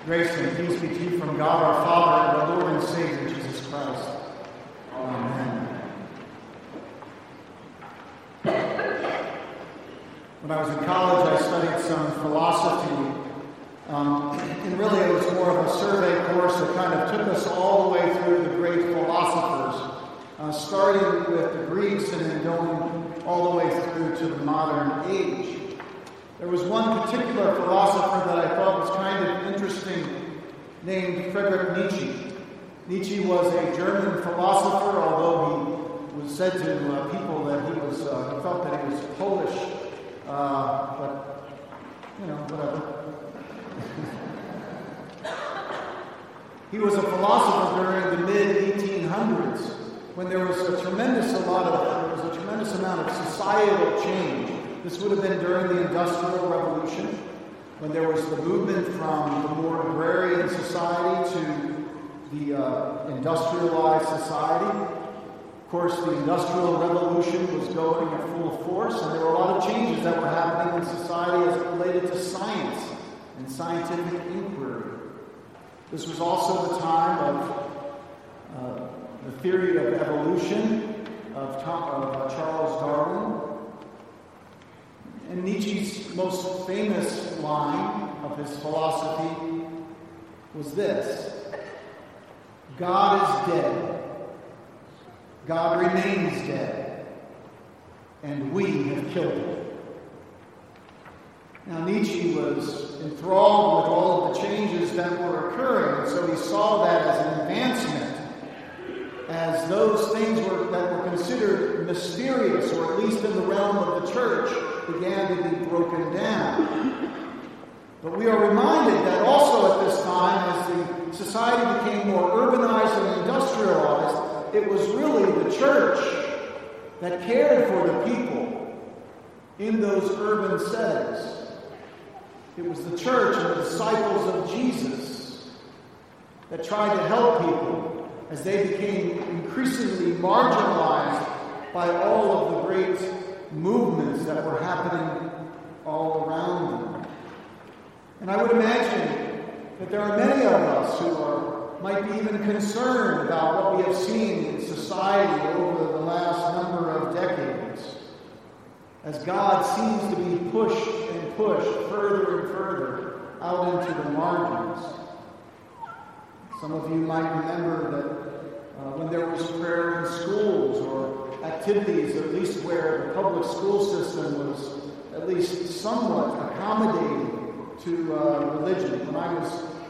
Grace and peace be to you from God our Father and our Lord and Savior, Jesus Christ. Amen. When I was in college, I studied some philosophy. And really it was more of a survey course that kind of took us all the way through the great philosophers, starting with the Greeks and then going all the way through to the modern age. There was one particular philosopher that I thought was kind of interesting, named Friedrich Nietzsche. Nietzsche was a German philosopher, although he was said to people that he felt that he was Polish, but, whatever. He was a philosopher during the mid-1800s when there was a tremendous amount of societal change. This would have been during the Industrial Revolution, when there was the movement from the more agrarian society to the industrialized society. Of course, the Industrial Revolution was going at full force, and there were a lot of changes that were happening in society as it related to science and scientific inquiry. This was also the time of the theory of evolution of Charles Darwin. And Nietzsche's most famous line of his philosophy was this: God is dead, God remains dead, and we have killed him. Now, Nietzsche was enthralled with all of the changes that were occurring, and so he saw that as an advancement, as those things that were considered mysterious, or at least in the realm of the church, began to be broken down. But we are reminded that also at this time, as the society became more urbanized and industrialized, it was really the church that cared for the people in those urban settings. It was the church and the disciples of Jesus that tried to help people as they became increasingly marginalized by all of the great movements that were happening all around them. And I would imagine that there are many of us who might be even concerned about what we have seen in society over the last number of decades, as God seems to be pushed and pushed further and further out into the margins. Some of you might remember that when there was prayer in schools or activities, at least where the public school system was at least somewhat accommodating to religion. When I was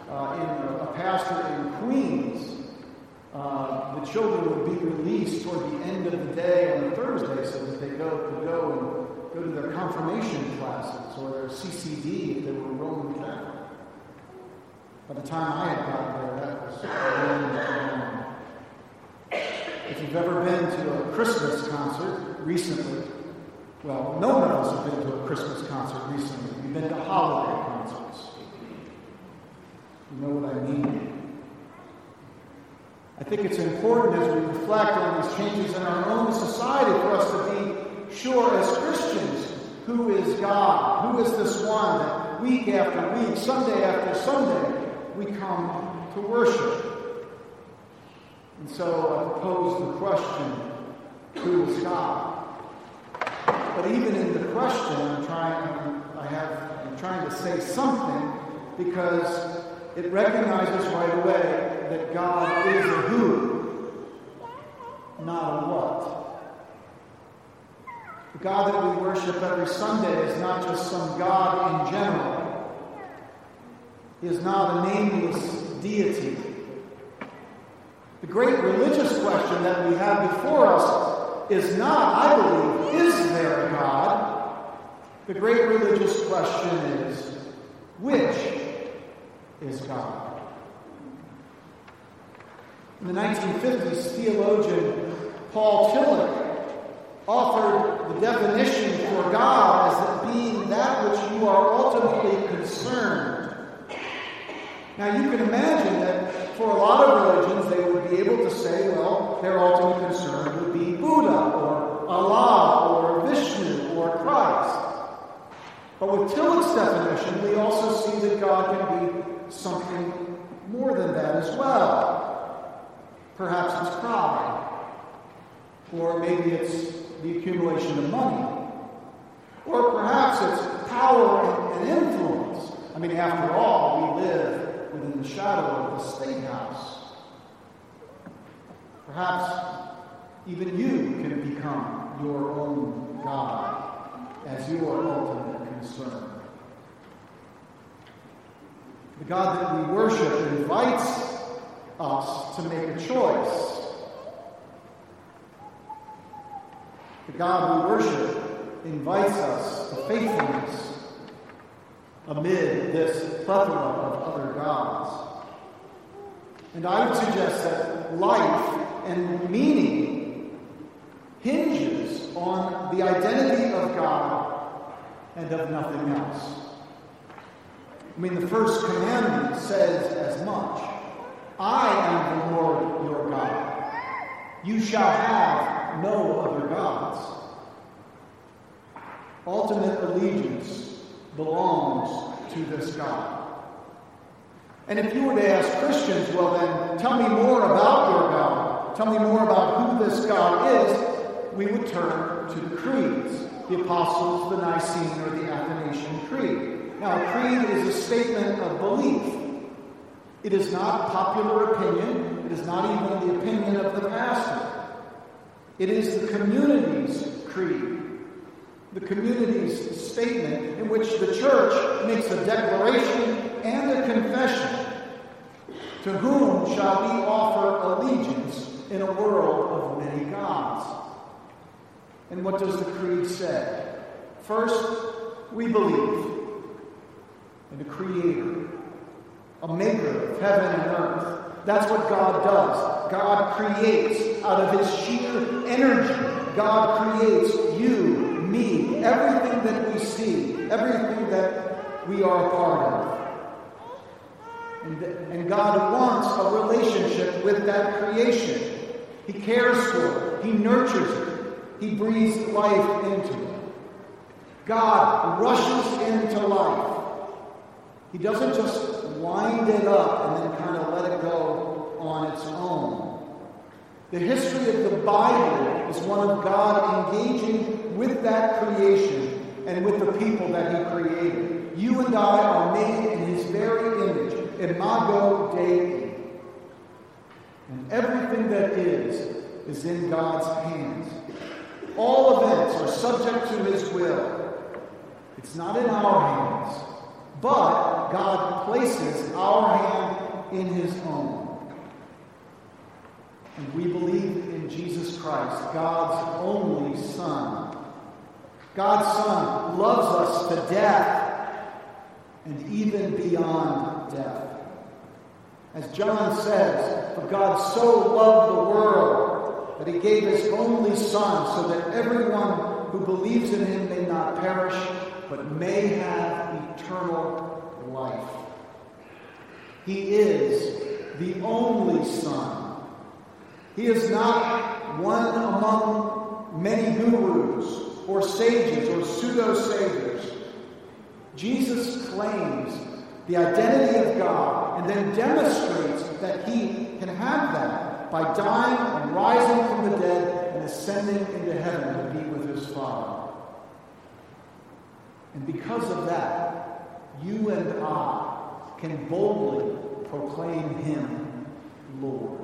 a pastor in Queens, the children would be released toward the end of the day on a Thursday so that they could go to their confirmation classes or their CCD if they were Roman Catholic. By the time I had gotten there, that was long. If you've ever been to a Christmas concert recently, well, none of us have been to a Christmas concert recently. We've been to holiday concerts. You know what I mean? I think it's important as we reflect on these changes in our own society for us to be sure as Christians, who is God? Who is this one that week after week, Sunday after Sunday, we come to worship? And so I propose the question, who is God? But even in the question, I'm trying to say something, because it recognizes right away that God is a who, not a what. The God that we worship every Sunday is not just some God in general. He is not a nameless deity. The great religious question that we have before us is not, I believe, is there a God? The great religious question is, which is God? In the 1950s, theologian Paul Tillich offered the definition for God as being that which you are ultimately concerned. Now, you can imagine that for a lot of religions, they would be able to say, well, their ultimate concern would be Buddha, or Allah, or Vishnu, or Christ. But with Tillich's definition, we also see that God can be something more than that as well. Perhaps it's pride, or maybe it's the accumulation of money, or perhaps it's power and influence. I mean, after all, we live within the shadow of the State House. Perhaps even you can become your own God as your ultimate concern. The God that we worship invites us to make a choice. The God we worship invites us to faithfulness amid this plethora of other gods. And I would suggest that life and meaning hinges on the identity of God and of nothing else. I mean, the first commandment says as much. I am the Lord your God. You shall have no other gods. Ultimate allegiance belongs to this God. And if you were to ask Christians, well then, tell me more about your God. Tell me more about who this God is, we would turn to the creeds, the Apostles', the Nicene, or the Athanasian Creed. Now, a creed is a statement of belief. It is not popular opinion. It is not even the opinion of the pastor. It is the community's creed, the community's statement in which the church makes a declaration and a confession. To whom shall we offer allegiance in a world of many gods? And what does the creed say? First, we believe in a creator, a maker of heaven and earth. That's what God does. God creates out of his sheer energy. God creates you, me, everything that we see, everything that we are a part of. And God wants a relationship with that creation. He cares for it. He nurtures it. He breathes life into it. God rushes into life. He doesn't just wind it up and then kind of let it go on its own. The history of the Bible is one of God engaging with that creation and with the people that he created. You and I are made in his very image, imago Dei. And everything that is in God's hands. All events are subject to his will. It's not in our hands, but God places our hand in his own. And we believe in Jesus Christ, God's only Son. God's Son loves us to death and even beyond death. As John says, for God so loved the world that he gave his only Son so that everyone who believes in him may not perish but may have eternal life. He is the only Son. He is not one among many gurus or sages or pseudo-saviors. Jesus claims the identity of God and then demonstrates that he can have that by dying and rising from the dead and ascending into heaven to be with his Father. And because of that, you and I can boldly proclaim him Lord.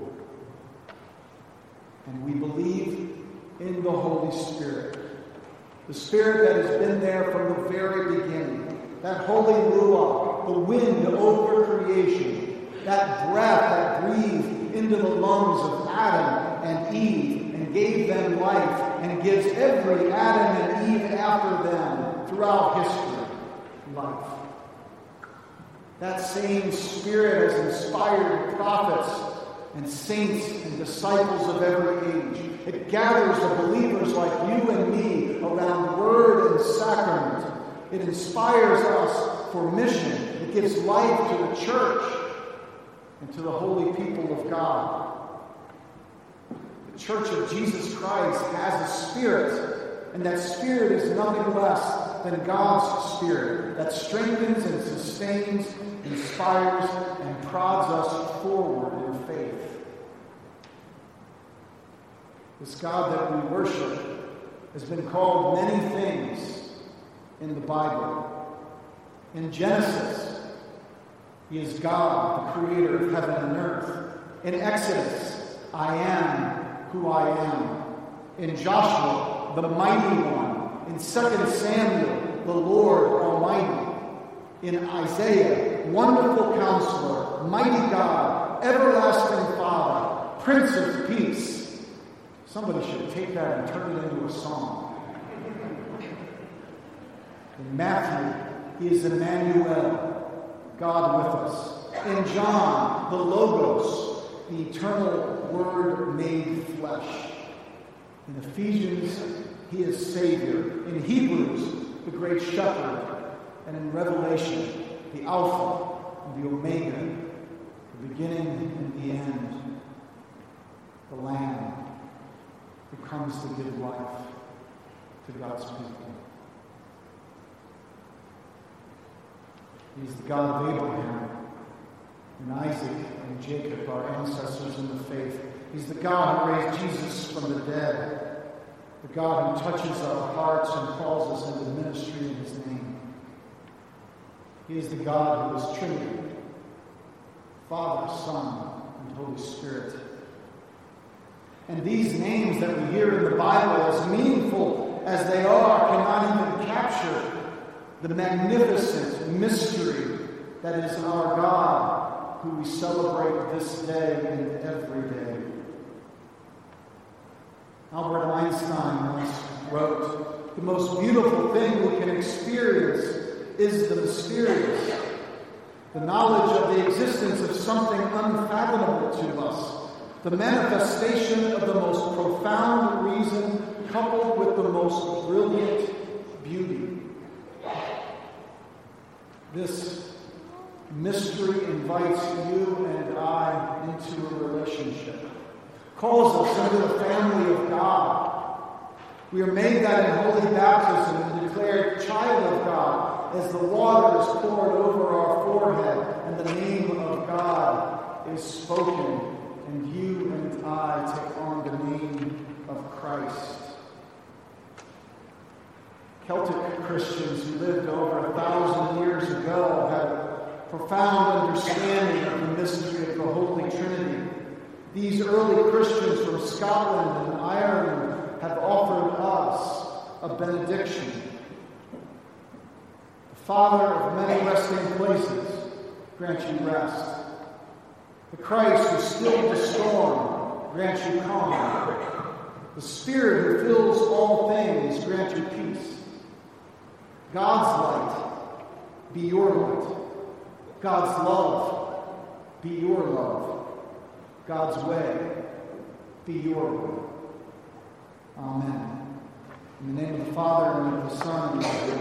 And we believe in the Holy Spirit, the Spirit that has been there from the very beginning, that Holy Ruach, the wind over creation, that breath that breathed into the lungs of Adam and Eve and gave them life and gives every Adam and Eve after them throughout history life. That same Spirit has inspired prophets and saints and disciples of every age. It gathers the believers like you and me around word and sacrament. It inspires us for mission. It gives life to the church and to the holy people of God. The Church of Jesus Christ has a spirit, and that spirit is nothing less than God's Spirit that strengthens and sustains, inspires, and prods us forward in faith. This God that we worship has been called many things in the Bible. In Genesis, he is God, the creator of heaven and earth. In Exodus, I am who I am. In Joshua, the mighty one. In 2 Samuel, the Lord Almighty. In Isaiah, wonderful counselor, mighty God, everlasting Father, Prince of Peace. Somebody should take that and turn it into a song. In Matthew, he is Emmanuel, God with us. In John, the Logos, the eternal Word made flesh. In Ephesians, he is Savior. In Hebrews, the great shepherd. And in Revelation, the Alpha and the Omega, the beginning and the end, the Lamb who comes to give life to God's people. He is the God of Abraham and Isaac and Jacob, our ancestors in the faith. He's the God who raised Jesus from the dead, the God who touches our hearts and calls us into ministry in his name. He is the God who is Trinity, Father, Son, and Holy Spirit. And these names that we hear in the Bible, as meaningful as they are, cannot even capture the magnificent mystery that is our God, who we celebrate this day and every day. Albert Einstein once wrote, "The most beautiful thing we can experience is the mysterious, the knowledge of the existence of something unfathomable to us, the manifestation of the most profound reason coupled with the most brilliant beauty." This mystery invites you and I into a relationship, calls us into the family of God. We are made that in holy baptism and declared child of God as the water is poured over our forehead and the name of God is spoken, and you and I take on the name of Christ. Celtic Christians who lived over 1,000 years ago had a profound understanding of the mystery of the Holy Trinity. These early Christians from Scotland and Ireland have offered us a benediction. The Father of many resting places, grant you rest. The Christ who stilled the storm, grant you calm. The Spirit who fills all things, grant you peace. God's light, be your light. God's love, be your love. God's way, be your way. Amen. In the name of the Father, and of the Son, and of the